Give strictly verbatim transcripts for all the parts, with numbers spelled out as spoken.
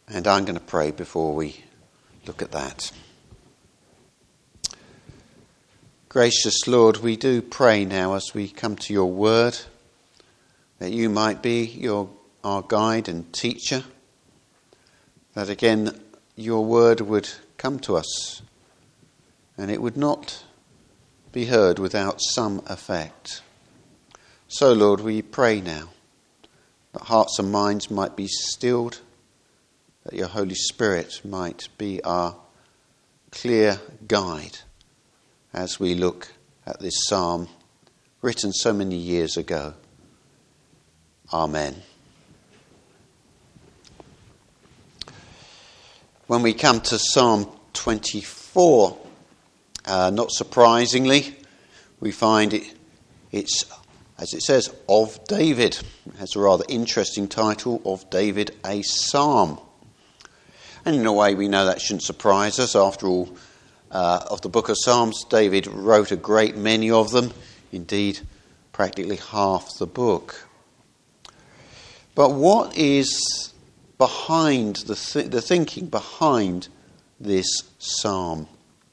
And I'm going to pray before we look at that. Gracious Lord, we do pray now as we come to your word, that you might be your our guide and teacher, that again your word would come to us and it would not be heard without some effect. So Lord, we pray now that hearts and minds might be stilled, that your Holy Spirit might be our clear guide as we look at this psalm written so many years ago. Amen. When we come to Psalm twenty-four, uh, not surprisingly, we find it, it's, as it says, of David. It has a rather interesting title, Of David, a Psalm. And in a way we know that shouldn't surprise us. After all, uh, of the book of Psalms, David wrote a great many of them. Indeed, practically half the book. But what is behind the, th- the thinking behind this psalm?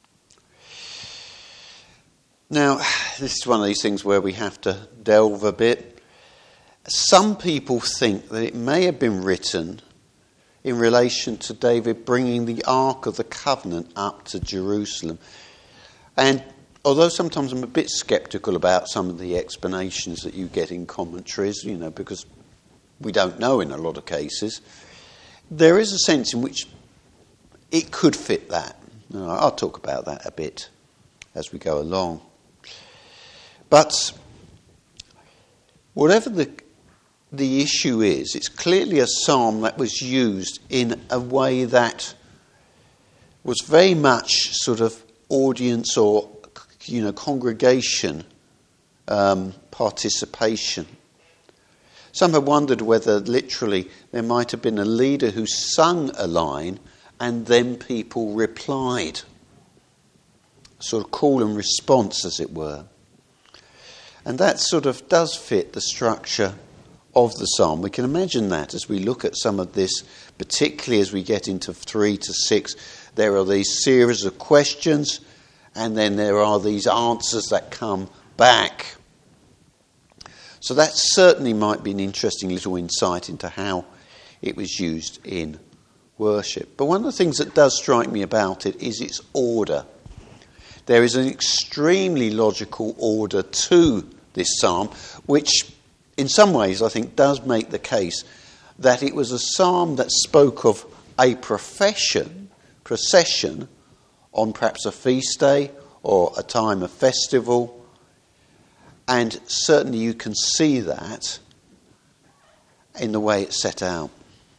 Now, this is one of these things where we have to delve a bit. Some people think that it may have been written in relation to David bringing the Ark of the Covenant up to Jerusalem. And although sometimes I'm a bit sceptical about some of the explanations that you get in commentaries, you know, because we don't know in a lot of cases, there is a sense in which it could fit that. I'll talk about that a bit as we go along. But whatever the the issue is, it's clearly a psalm that was used in a way that was very much sort of audience or, you know, congregation um, participation. Some have wondered whether literally there might have been a leader who sung a line and then people replied. A sort of call and response, as it were. And that sort of does fit the structure of the psalm. We can imagine that as we look at some of this, particularly as we get into three to six, there are these series of questions and then there are these answers that come back. So that certainly might be an interesting little insight into how it was used in worship. But one of the things that does strike me about it is its order. There is an extremely logical order to this psalm, which in some ways I think does make the case that it was a psalm that spoke of a profession, procession on perhaps a feast day or a time of festival. And certainly you can see that in the way it's set out.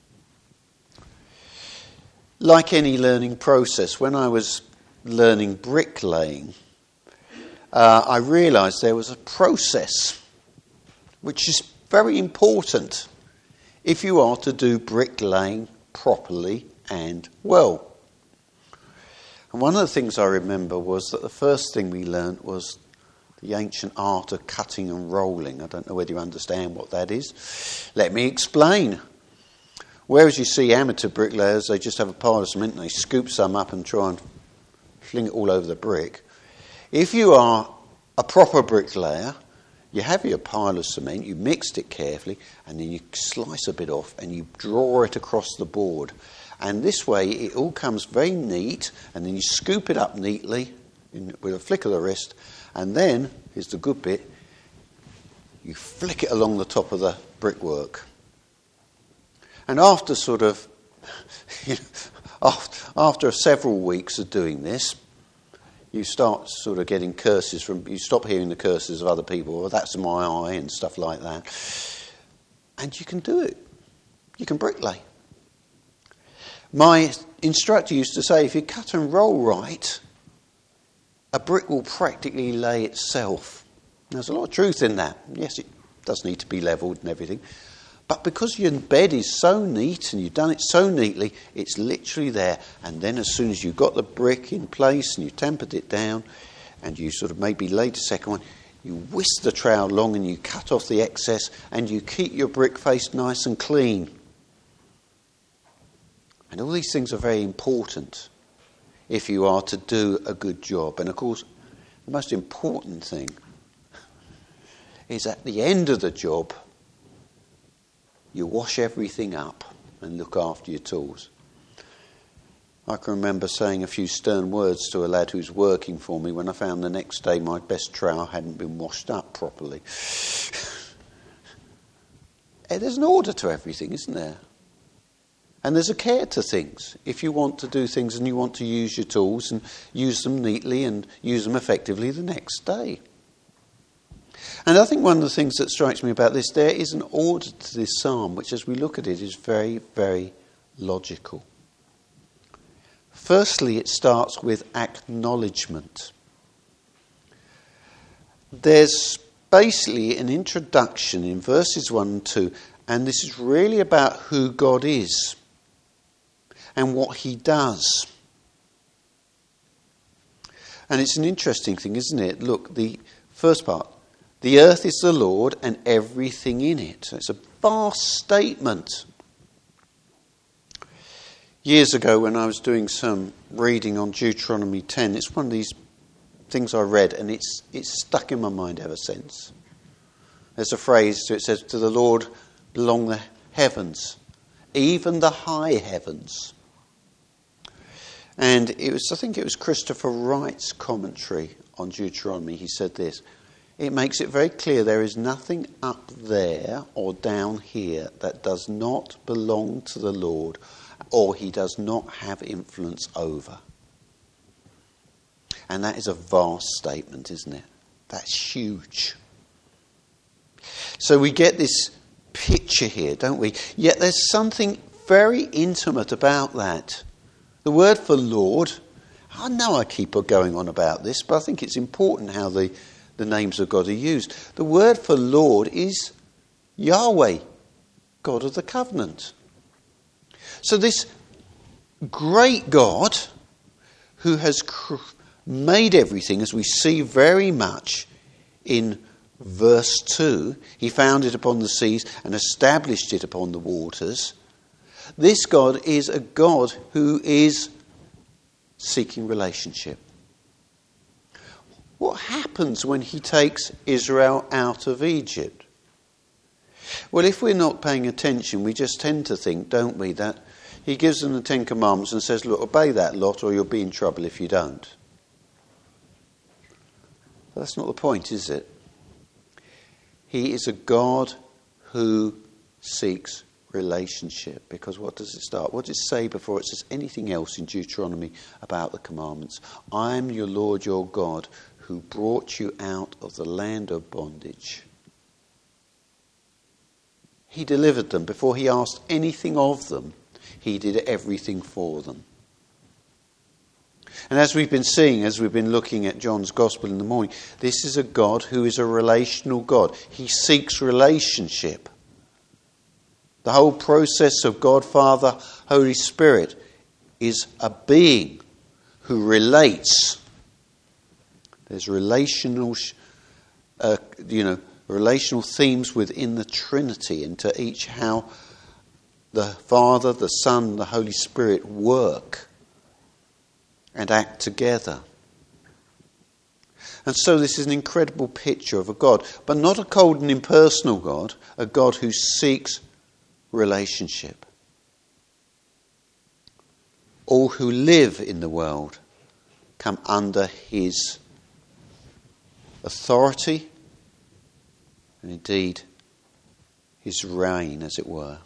Like any learning process, when I was learning bricklaying, uh, I realised there was a process which is very important if you are to do bricklaying properly and well. And one of the things I remember was that the first thing we learnt was the ancient art of cutting and rolling. I don't know whether you understand what that is. Let me explain. Whereas you see amateur bricklayers, they just have a pile of cement and they scoop some up and try and fling it all over the brick. If you are a proper bricklayer, you have your pile of cement, you mixed it carefully, and then you slice a bit off and you draw it across the board. And this way it all comes very neat, and then you scoop it up neatly in, with a flick of the wrist, and then, here's the good bit, you flick it along the top of the brickwork. And after sort of, you know, after, after several weeks of doing this, you start sort of getting curses from, you stop hearing the curses of other people, oh, that's my eye and stuff like that. And you can do it. You can bricklay. My instructor used to say, if you cut and roll right, a brick will practically lay itself. There's a lot of truth in that. Yes, it does need to be levelled and everything. But because your bed is so neat and you've done it so neatly, it's literally there. And then as soon as you've got the brick in place and you've tempered it down and you sort of maybe laid a second one, you whisk the trowel along and you cut off the excess and you keep your brick face nice and clean. And all these things are very important if you are to do a good job. And of course, the most important thing is at the end of the job, you wash everything up and look after your tools. I can remember saying a few stern words to a lad who's working for me when I found the next day my best trowel hadn't been washed up properly. There's an order to everything, isn't there? And there's a care to things. If you want to do things and you want to use your tools and use them neatly and use them effectively the next day. And I think one of the things that strikes me about this, there is an order to this psalm, which as we look at it is very, very logical. Firstly, it starts with acknowledgement. There's basically an introduction in verses one and two, and this is really about who God is and what he does. And it's an interesting thing, isn't it? Look, the first part, the earth is the Lord and everything in it. It's a vast statement. Years ago when I was doing some reading on Deuteronomy ten, it's one of these things I read and it's it's stuck in my mind ever since. There's a phrase, it says, to the Lord belong the heavens, even the high heavens. And it was, I think it was Christopher Wright's commentary on Deuteronomy. He said this, it makes it very clear there is nothing up there or down here that does not belong to the Lord or he does not have influence over. And that is a vast statement, isn't it? That's huge. So we get this picture here, don't we? Yet there's something very intimate about that. The word for Lord, I know I keep going on about this, but I think it's important how the, the names of God are used. The word for Lord is Yahweh, God of the covenant. So this great God who has cr- made everything, as we see very much in verse two, he founded upon the seas and established it upon the waters. This God is a God who is seeking relationship. What happens when he takes Israel out of Egypt? Well, if we're not paying attention, we just tend to think, don't we, that he gives them the Ten Commandments and says, look, obey that lot or you'll be in trouble if you don't. But that's not the point, is it? He is a God who seeks relationship. Because what does it start? What does it say before it says anything else in Deuteronomy about the commandments? I am your Lord your God who brought you out of the land of bondage. He delivered them before he asked anything of them. He did everything for them. And as we've been seeing, as we've been looking at John's Gospel in the morning, this is a God who is a relational God. He seeks relationship. The whole process of God, Father, Holy Spirit is a being who relates. There's relational, uh, you know, relational themes within the Trinity, and to each how the Father, the Son, the Holy Spirit work and act together. And so this is an incredible picture of a God, but not a cold and impersonal God, a God who seeks relationship. All who live in the world come under his authority and indeed his reign, as it were.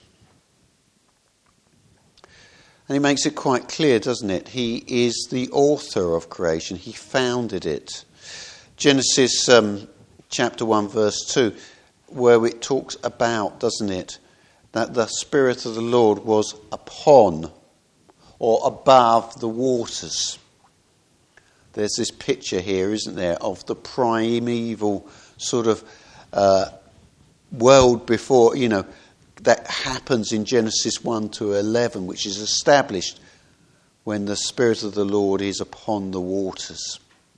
And he makes it quite clear, doesn't it? He is the author of creation. He founded it. Genesis um, chapter one, verse two, where it talks about, doesn't it, that the Spirit of the Lord was upon or above the waters. There's this picture here, isn't there, of the primeval sort of uh, world before, you know, that happens in Genesis one to eleven, which is established when the Spirit of the Lord is upon the waters.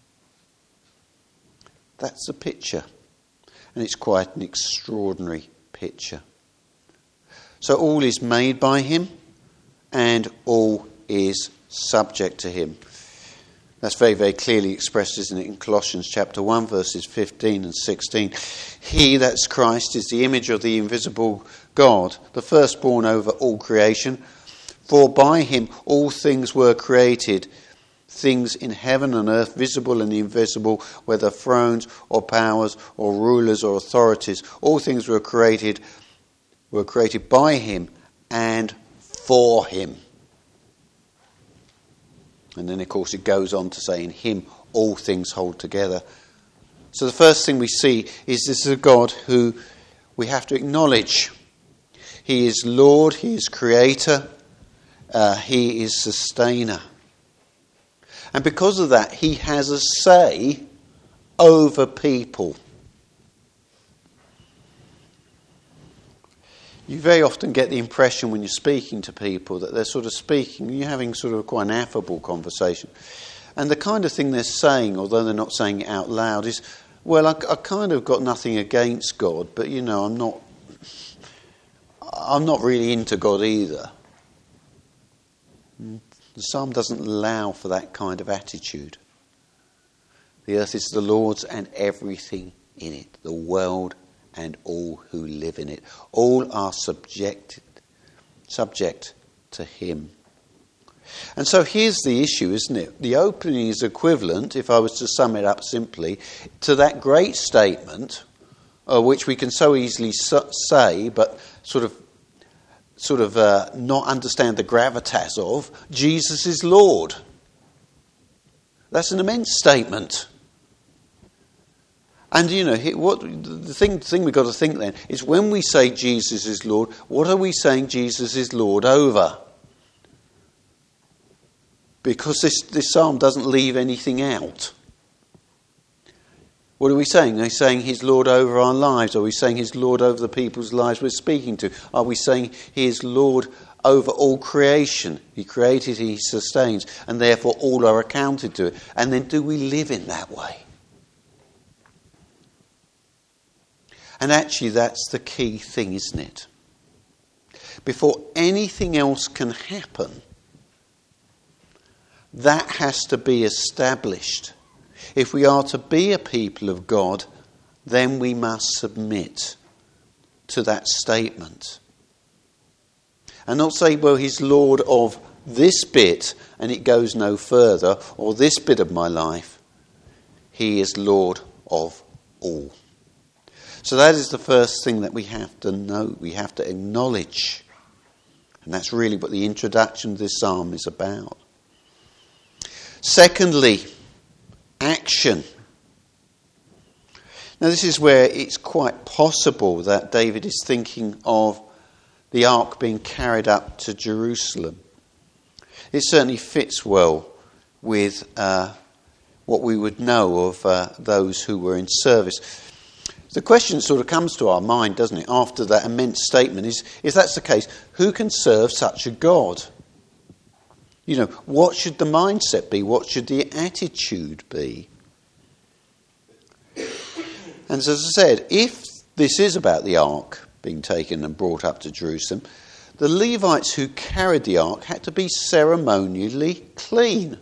That's the picture. And it's quite an extraordinary picture. So all is made by him, and all is subject to him. That's very, very clearly expressed, isn't it, in Colossians chapter one, verses fifteen and sixteen. He, that's Christ, is the image of the invisible God, the firstborn over all creation. For by him all things were created, things in heaven and earth, visible and invisible, whether thrones or powers or rulers or authorities. All things were created, were created by him and for him. And then, of course, it goes on to say, in him all things hold together. So the first thing we see is this is a God who we have to acknowledge. He is Lord, he is creator, uh, he is sustainer. And because of that, he has a say over people. You very often get the impression when you're speaking to people that they're sort of speaking, you're having sort of quite an affable conversation. And the kind of thing they're saying, although they're not saying it out loud, is, well, I, I kind of got nothing against God, but, you know, I'm not, I'm not really into God either. The psalm doesn't allow for that kind of attitude. The earth is the Lord's and everything in it, the world and all who live in it. All are subject, subject to him. And so here's the issue, isn't it? The opening is equivalent, if I was to sum it up simply, to that great statement, uh, which we can so easily su- say, but sort of sort of uh, not understand the gravitas of, Jesus is Lord. That's an immense statement. And, you know, what the thing, the thing we've got to think then is when we say Jesus is Lord, what are we saying Jesus is Lord over? Because this, this psalm doesn't leave anything out. What are we saying? Are we saying he's Lord over our lives? Are we saying he's Lord over the people's lives we're speaking to? Are we saying he is Lord over all creation? He created, he sustains, and therefore all are accounted to it. And then do we live in that way? And actually that's the key thing, isn't it? Before anything else can happen, that has to be established. If we are to be a people of God, then we must submit to that statement. And not say, well, he's Lord of this bit and it goes no further, or this bit of my life. He is Lord of all. So that is the first thing that we have to know, we have to acknowledge. And that's really what the introduction to this psalm is about. Secondly, action. Now this is where it's quite possible that David is thinking of the ark being carried up to Jerusalem. It certainly fits well with uh, what we would know of uh, those who were in service. The question sort of comes to our mind, doesn't it, after that immense statement, is if that's the case, who can serve such a God? You know, what should the mindset be? What should the attitude be? And as I said, if this is about the ark being taken and brought up to Jerusalem, the Levites who carried the ark had to be ceremonially clean.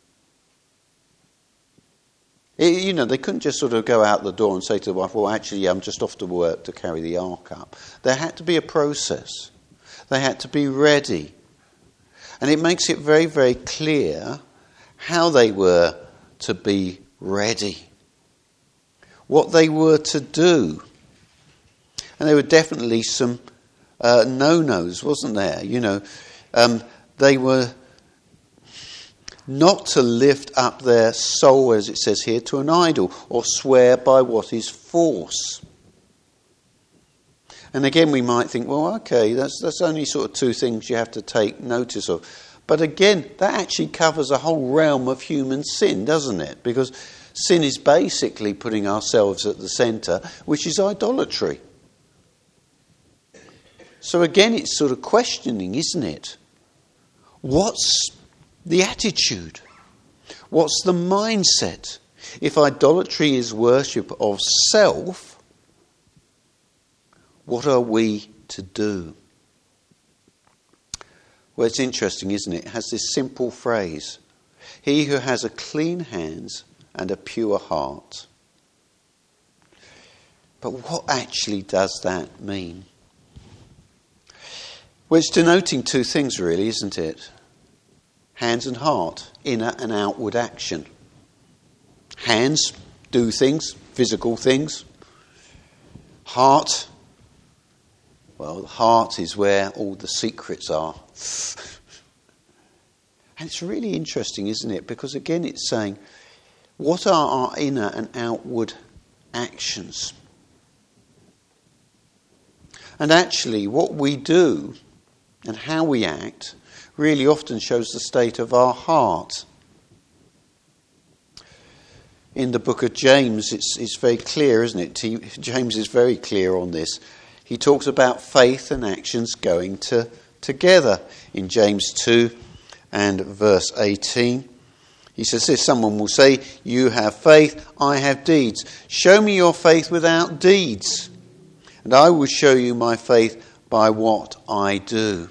It, you know, they couldn't just sort of go out the door and say to the wife, well, actually, I'm just off to work to carry the ark up. There had to be a process. They had to be ready. And it makes it very, very clear how they were to be ready. What they were to do. And there were definitely some uh, no-nos, wasn't there? You know, um, they were not to lift up their soul, as it says here, to an idol, or swear by what is false. And again, we might think, well, okay, that's that's only sort of two things you have to take notice of. But again, that actually covers a whole realm of human sin, doesn't it? Because sin is basically putting ourselves at the centre, which is idolatry. So again, it's sort of questioning, isn't it? What's the attitude? What's the mindset? If idolatry is worship of self, what are we to do? Well, it's interesting, isn't it? It has this simple phrase. He who has a clean hands and a pure heart. But what actually does that mean? Well, it's denoting two things really, isn't it? Hands and heart, inner and outward action. Hands do things, physical things. Heart, well, the heart is where all the secrets are. And it's really interesting, isn't it? Because again, it's saying, what are our inner and outward actions? And actually, what we do and how we act really often shows the state of our heart. In the book of James, it's, it's very clear, isn't it? He, James is very clear on this. He talks about faith and actions going to, together. In James two and verse eighteen, he says this, someone will say, you have faith, I have deeds. Show me your faith without deeds, and I will show you my faith by what I do.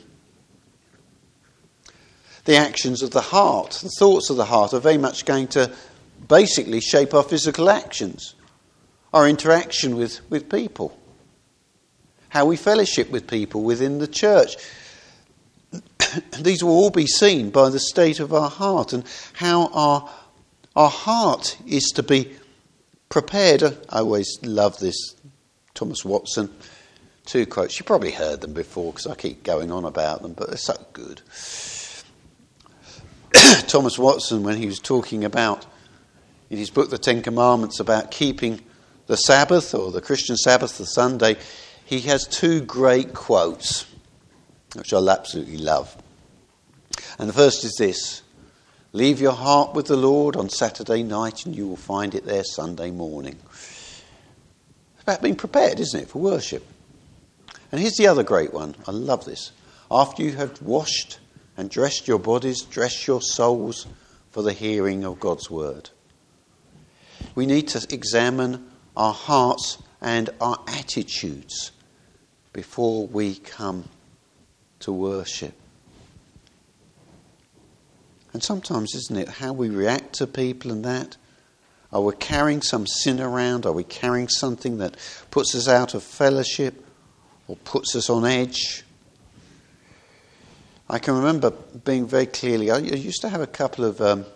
The actions of the heart, the thoughts of the heart are very much going to basically shape our physical actions, our interaction with, with people, how we fellowship with people within the church. These will all be seen by the state of our heart and how our, our heart is to be prepared. I always love this. Thomas Watson, two quotes. You probably heard them before because I keep going on about them, but they're so good. Thomas Watson, when he was talking about, in his book, The Ten Commandments, about keeping the Sabbath or the Christian Sabbath, the Sunday, he has two great quotes, which I absolutely love. And the first is this: leave your heart with the Lord on Saturday night and you will find it there Sunday morning. It's about being prepared, isn't it, for worship? And here's the other great one. I love this. After you have washed and dressed your bodies, dress your souls for the hearing of God's word. We need to examine our hearts and our attitudes before we come to worship. And sometimes, isn't it, how we react to people and that? Are we carrying some sin around? Are we carrying something that puts us out of fellowship or puts us on edge? I can remember being very clearly, I used to have a couple of, um,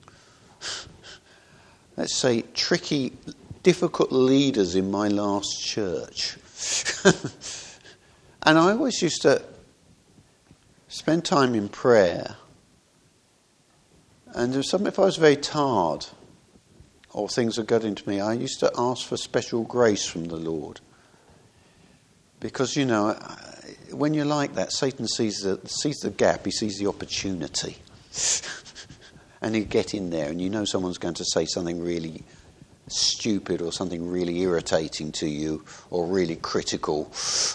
let's say, tricky, difficult leaders in my last church. And I always used to spend time in prayer. And there was something, if I was very tired or things were getting to me, I used to ask for special grace from the Lord. Because, you know, when you're like that, Satan sees the, sees the gap, he sees the opportunity. And he'll get in there and you know someone's going to say something really stupid or something really irritating to you or really critical.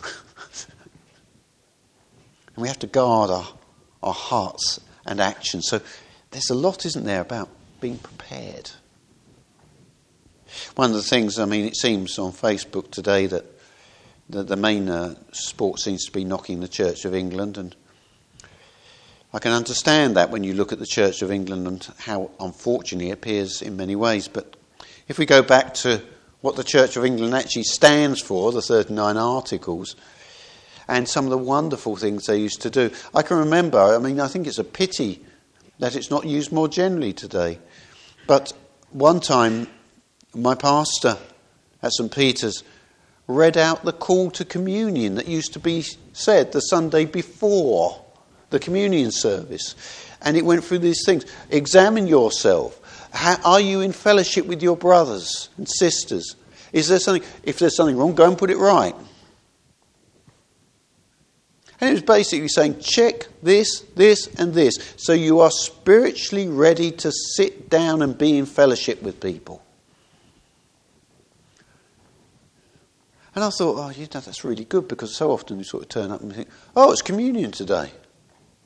And we have to guard our, our hearts and actions. So there's a lot, isn't there, about being prepared. One of the things, I mean, it seems on Facebook today that the, the main uh, sport seems to be knocking the Church of England, and I can understand that when you look at the Church of England and how unfortunately it appears in many ways. But if we go back to what the Church of England actually stands for, the thirty-nine Articles, and some of the wonderful things they used to do. I can remember, I mean, I think it's a pity that it's not used more generally today. But one time, my pastor at St Peter's read out the call to communion that used to be said the Sunday before the communion service. And it went through these things. Examine yourself. How, are you in fellowship with your brothers and sisters? Is there something, if there's something wrong, go and put it right. And it was basically saying, check this, this and this, so you are spiritually ready to sit down and be in fellowship with people. And I thought, oh, you know, that's really good, because so often we sort of turn up and think, oh, it's communion today.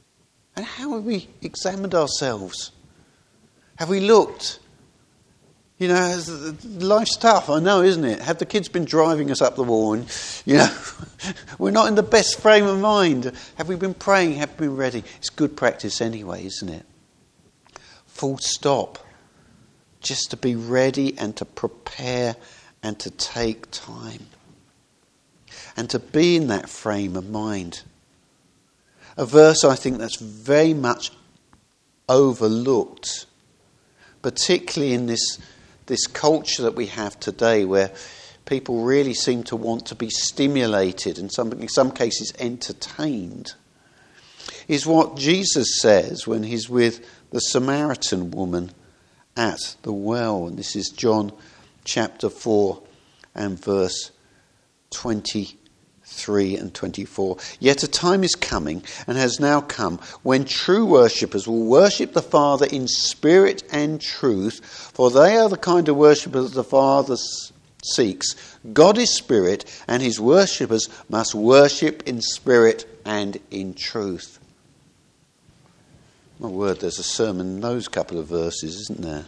And how have we examined ourselves? Have we looked You know, life's tough, I know, isn't it? Have the kids been driving us up the wall? And, you know, we're not in the best frame of mind. Have we been praying? Have we been ready? It's good practice anyway, isn't it? Full stop. Just to be ready and to prepare and to take time. And to be in that frame of mind. A verse I think that's very much overlooked, particularly in this this culture that we have today, where people really seem to want to be stimulated and some, in some cases entertained, is what Jesus says when he's with the Samaritan woman at the well. And this is John chapter four and verse twenty-three and twenty-four. Yet a time is coming, and has now come, when true worshippers will worship the Father in spirit and truth, for they are the kind of worshippers the Father seeks. God is spirit, and his worshippers must worship in spirit and in truth. My word, there's a sermon in those couple of verses, isn't there?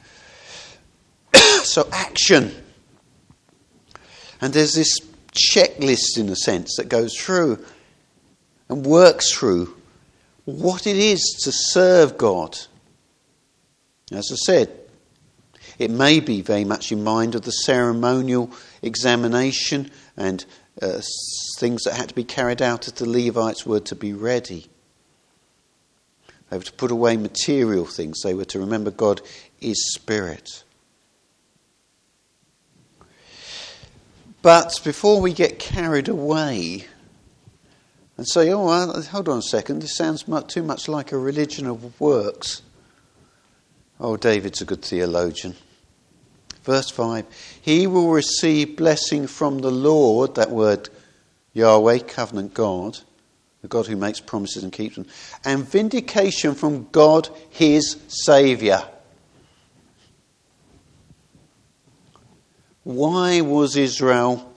So action. And there's this checklist, in a sense, that goes through and works through what it is to serve God. As I said, it may be very much in mind of the ceremonial examination and uh, things that had to be carried out as the Levites were to be ready. They were to put away material things. They were to remember God is spirit. But before we get carried away and say, oh, well, hold on a second, this sounds too much like a religion of works. Oh, David's a good theologian. Verse five, he will receive blessing from the Lord, that word Yahweh, covenant God, the God who makes promises and keeps them, and vindication from God, his Saviour. Why was Israel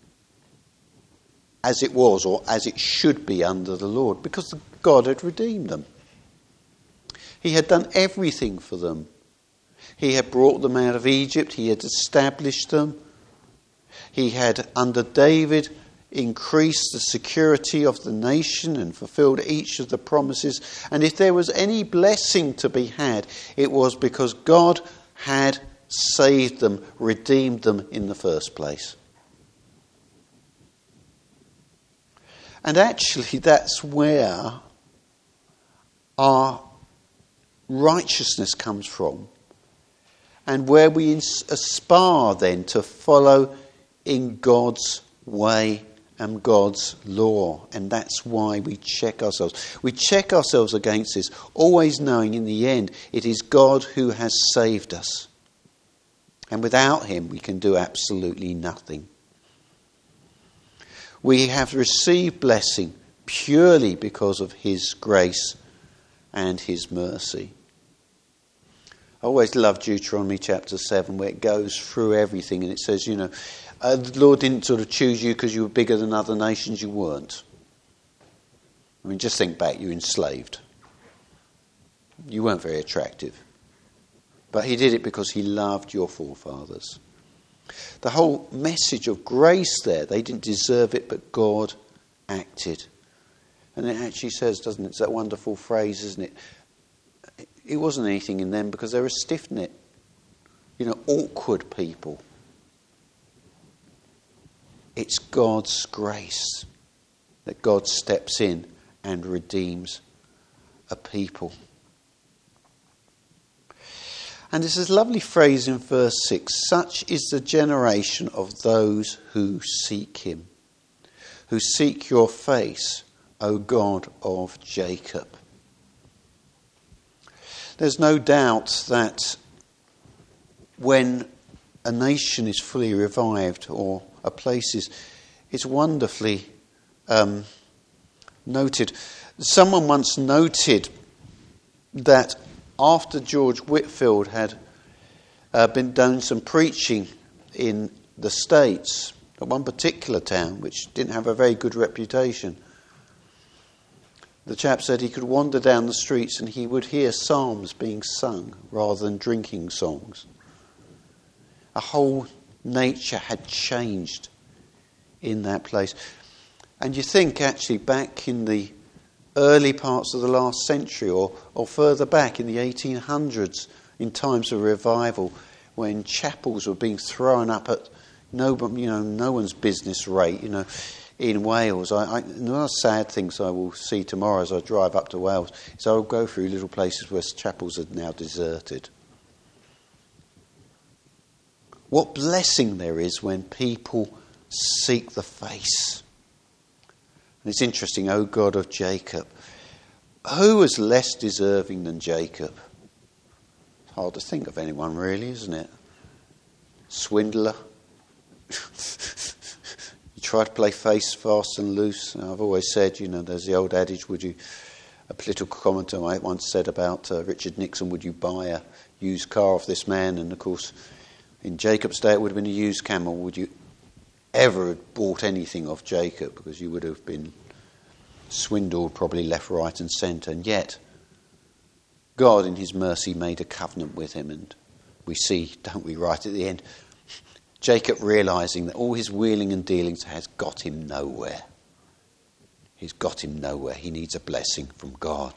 as it was, or as it should be under the Lord? Because God had redeemed them. He had done everything for them. He had brought them out of Egypt. He had established them. He had, under David, increased the security of the nation and fulfilled each of the promises. And if there was any blessing to be had, it was because God had saved them, redeemed them in the first place. And actually that's where our righteousness comes from, and where we aspire then to follow in God's way and God's law. And that's why we check ourselves. We check ourselves against this, always knowing in the end it is God who has saved us. And without him, we can do absolutely nothing. We have received blessing purely because of his grace and his mercy. I always love Deuteronomy chapter seven, where it goes through everything and it says, you know, uh, the Lord didn't sort of choose you because you were bigger than other nations. You weren't. I mean, just think back, you were enslaved. You weren't very attractive. But he did it because he loved your forefathers. The whole message of grace there, they didn't deserve it, but God acted. And it actually says, doesn't it, it's that wonderful phrase, isn't it? It wasn't anything in them because they were stiff-necked, you know, awkward people. It's God's grace that God steps in and redeems a people. And there's this lovely phrase in verse six, such is the generation of those who seek him, who seek your face, O God of Jacob. There's no doubt that when a nation is fully revived, or a place is, it's wonderfully um, noted. Someone once noted that after George Whitefield had uh, been done some preaching in the States, at one particular town which didn't have a very good reputation, the chap said he could wander down the streets and he would hear psalms being sung rather than drinking songs. A whole nature had changed in that place. And you think actually back in the early parts of the last century, or, or further back in the eighteen hundreds, in times of revival, when chapels were being thrown up at no, you know, no one's business rate, you know, in Wales. I, I, one of the sad things I will see tomorrow as I drive up to Wales is I'll go through little places where chapels are now deserted. What blessing there is when people seek the face. And it's interesting, O God of Jacob, who was less deserving than Jacob? It's hard to think of anyone really, isn't it? Swindler. You try to play face fast and loose. I've always said, you know, there's the old adage, would you, a political commentator I once said about uh, Richard Nixon, would you buy a used car off this man? And of course, in Jacob's day it would have been a used camel. Would you ever have bought anything off Jacob? Because you would have been swindled probably left, right and centre. And yet, God in his mercy made a covenant with him. And we see, don't we, right at the end, Jacob realising that all his wheeling and dealings has got him nowhere. He's got him nowhere. He needs a blessing from God.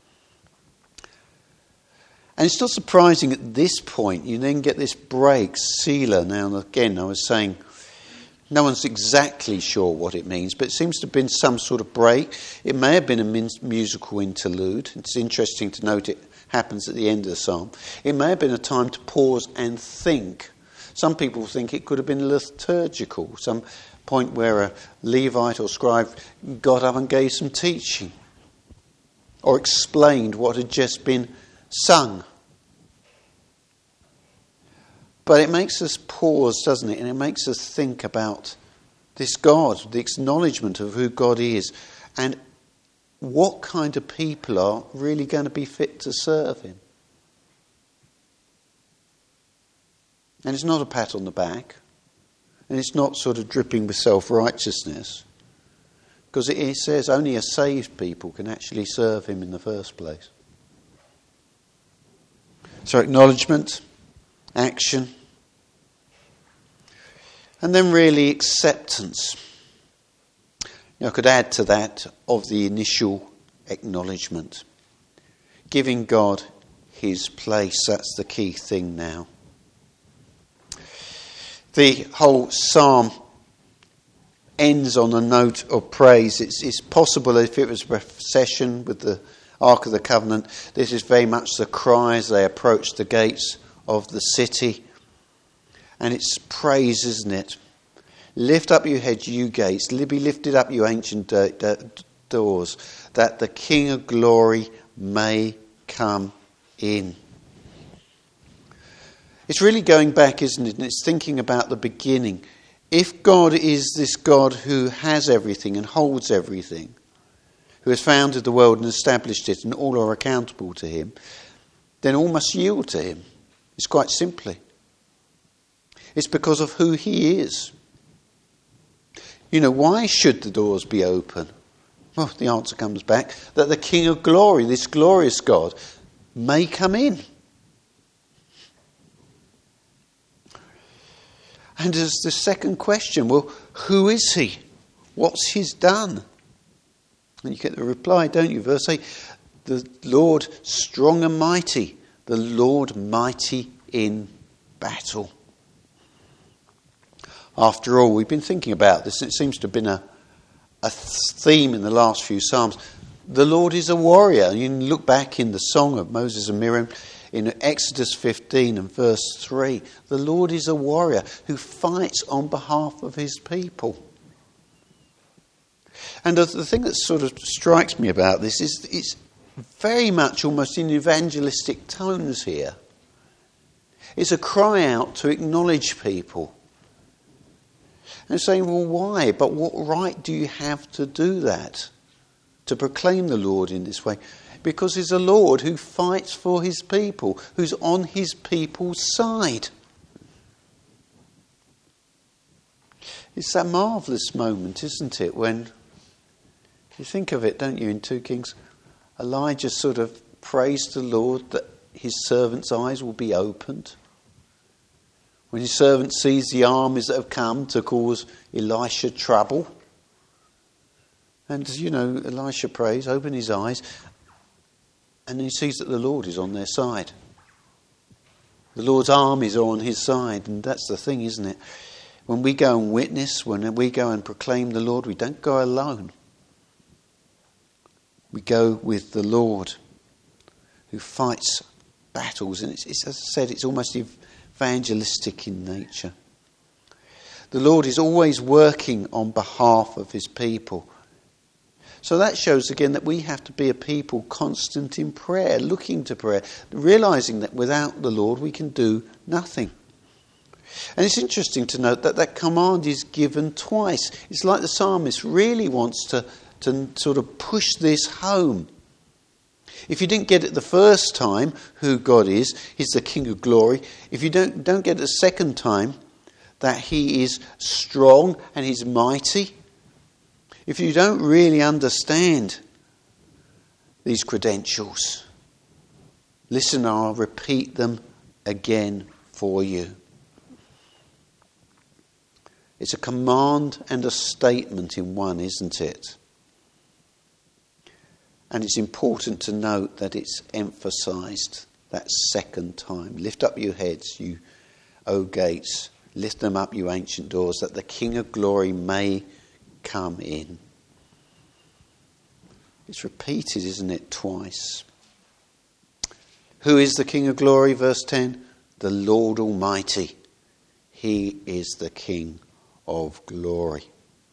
And it's not surprising at this point you then get this break, Selah. Now again, I was saying no one's exactly sure what it means, but it seems to have been some sort of break. It may have been a min- musical interlude. It's interesting to note it happens at the end of the psalm. It may have been a time to pause and think. Some people think it could have been liturgical, some point where a Levite or scribe got up and gave some teaching or explained what had just been sung. But it makes us pause, doesn't it? And it makes us think about this God, the acknowledgement of who God is, and what kind of people are really going to be fit to serve him. And it's not a pat on the back, and it's not sort of dripping with self-righteousness, because it says only a saved people can actually serve him in the first place. So acknowledgement, action, and then really acceptance. You know, I could add to that of the initial acknowledgement. Giving God his place, that's the key thing now. The whole psalm ends on a note of praise. It's, it's possible if it was a procession with the Ark of the Covenant, this is very much the cry as they approach the gates of the city. And it's praise, isn't it? Lift up your heads, you gates. Be lifted up, you ancient doors, that the King of glory may come in. It's really going back, isn't it? And it's thinking about the beginning. If God is this God who has everything and holds everything, who has founded the world and established it, and all are accountable to him, then all must yield to him. It's quite simply. It's because of who he is. You know, why should the doors be open? Well, the answer comes back that the King of glory, this glorious God, may come in. And there's the second question, well, who is he? What's he's done? And you get the reply, don't you? Verse eight, the Lord strong and mighty, the Lord mighty in battle. After all, we've been thinking about this, and it seems to have been a, a theme in the last few Psalms. The Lord is a warrior. You can look back in the song of Moses and Miriam, in Exodus fifteen and verse three, the Lord is a warrior who fights on behalf of his people. And the thing that sort of strikes me about this is it's very much almost in evangelistic tones here. It's a cry out to acknowledge people. And saying, well, why? But what right do you have to do that? To proclaim the Lord in this way? Because he's a Lord who fights for his people, who's on his people's side. It's that marvellous moment, isn't it, when you think of it, don't you, in two Kings, Elijah sort of prays the Lord that his servant's eyes will be opened. When his servant sees the armies that have come to cause Elisha trouble. And, you know, Elisha prays, open his eyes, and he sees that the Lord is on their side. The Lord's armies are on his side, and that's the thing, isn't it? When we go and witness, when we go and proclaim the Lord, we don't go alone. We go with the Lord who fights battles, and it's, it's, as I said, it's almost evangelistic in nature. The Lord is always working on behalf of his people. So that shows again that we have to be a people constant in prayer, looking to prayer, realising that without the Lord we can do nothing. And it's interesting to note that that command is given twice. It's like the psalmist really wants to, to sort of push this home. If you didn't get it the first time, who God is, he's the King of glory. If you don't, don't get it the second time, that he is strong and he's mighty. If you don't really understand these credentials, listen, I'll repeat them again for you. It's a command and a statement in one, isn't it? And it's important to note that it's emphasised that second time. Lift up your heads, you O gates. Lift them up, you ancient doors, that the King of glory may come in. It's repeated, isn't it, twice. Who is the King of glory? Verse ten. The Lord Almighty. He is the King of glory.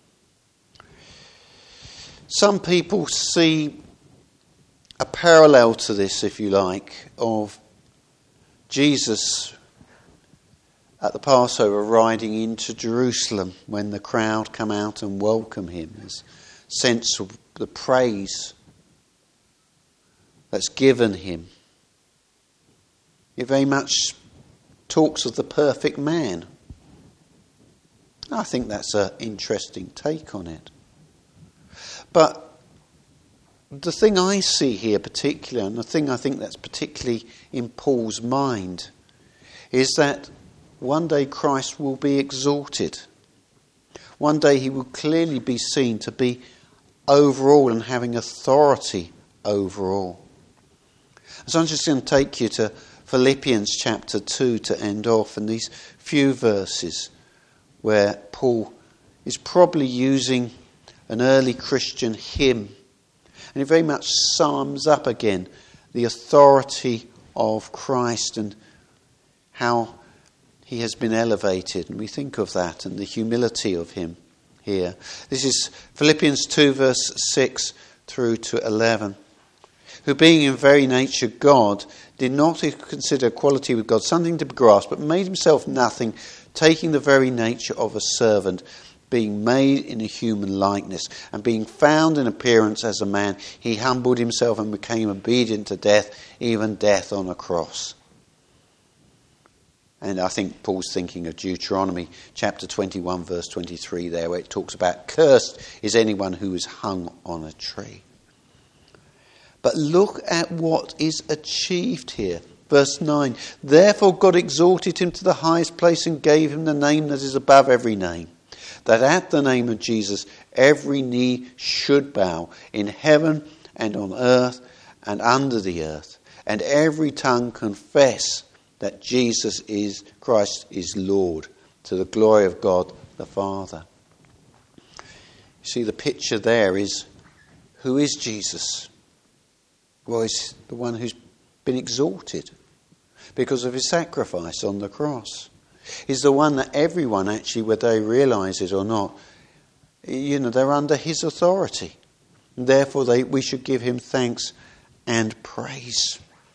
Some people see a parallel to this, if you like, of Jesus at the Passover riding into Jerusalem when the crowd come out and welcome him. There's a sense of the praise that's given him. It very much talks of the perfect man. I think that's an interesting take on it. But the thing I see here particularly, and the thing I think that's particularly in Paul's mind, is that one day Christ will be exalted. One day he will clearly be seen to be over all and having authority over all. So I'm just going to take you to Philippians chapter two to end off, and these few verses where Paul is probably using an early Christian hymn, and it very much sums up again the authority of Christ and how he has been elevated, and we think of that and the humility of him here. This is Philippians two verse six through to eleven. Who being in very nature God, did not consider equality with God something to be grasped, but made himself nothing, taking the very nature of a servant, being made in a human likeness, and being found in appearance as a man, he humbled himself and became obedient to death, even death on a cross. And I think Paul's thinking of Deuteronomy chapter twenty-one verse twenty-three there, where it talks about cursed is anyone who is hung on a tree. But look at what is achieved here. Verse nine, therefore God exalted him to the highest place and gave him the name that is above every name, that at the name of Jesus every knee should bow in heaven and on earth and under the earth, and every tongue confess that Jesus is Christ is Lord, to the glory of God the Father. You see, the picture there is, who is Jesus? Well, he's the one who's been exalted because of his sacrifice on the cross. He's the one that everyone, actually, whether they realise it or not, you know, they're under his authority. And therefore, they, we should give him thanks and praise.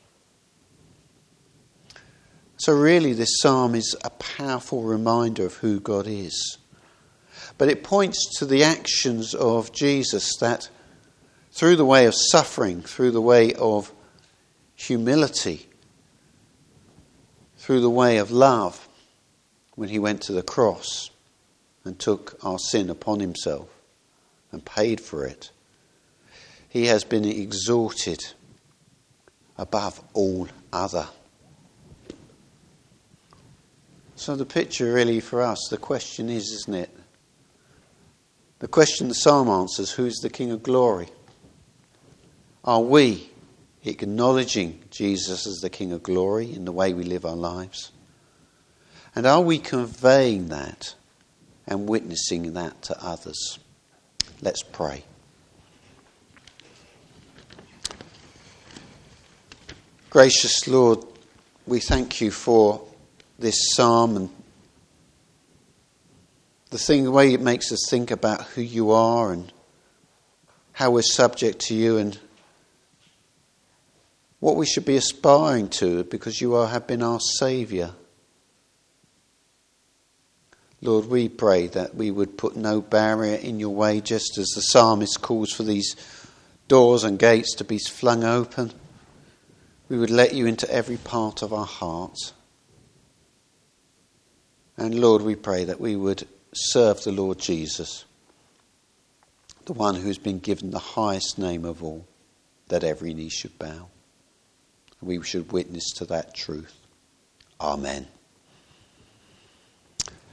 So really, this psalm is a powerful reminder of who God is. But it points to the actions of Jesus that through the way of suffering, through the way of humility, through the way of love, when he went to the cross and took our sin upon himself and paid for it, he has been exalted above all other. So the picture really for us, the question is, isn't it? The question the psalm answers, who's the King of Glory? Are we acknowledging Jesus as the King of Glory in the way we live our lives? And are we conveying that and witnessing that to others? Let's pray. Gracious Lord, we thank you for this psalm and the thing, the way it makes us think about who you are and how we're subject to you and what we should be aspiring to, because you are, have been our Saviour. Lord, we pray that we would put no barrier in your way, just as the psalmist calls for these doors and gates to be flung open. We would let you into every part of our hearts. And Lord, we pray that we would serve the Lord Jesus, the one who's been given the highest name of all, that every knee should bow. We should witness to that truth. Amen.